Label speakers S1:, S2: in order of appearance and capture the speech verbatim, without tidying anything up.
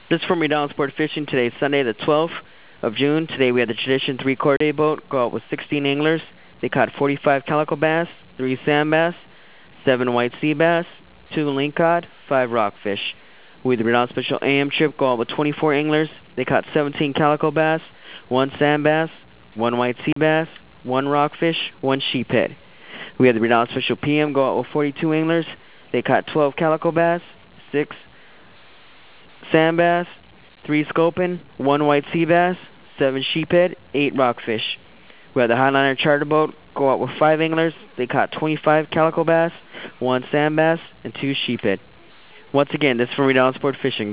S1: This is from Redonald Sport Fishing. Today is Sunday the twelfth of June. Today we had the Tradition three quarter day boat go out with sixteen anglers. They caught forty-five calico bass, three sand bass, seven white sea bass, two lingcod, five rockfish. We had the Redonald Special A M trip go out with twenty-four anglers. They caught seventeen calico bass, one sand bass, one white sea bass, one rockfish, one sheephead. We had the Redonald Special P M go out with forty-two anglers. They caught twelve calico bass, six sand bass, three sculpin, one white sea bass, seven sheephead, eight rockfish. We had the Highliner charter boat go out with five anglers. They caught twenty-five calico bass, one sand bass, and two sheephead. Once again, this is from Redonald Sport Fishing.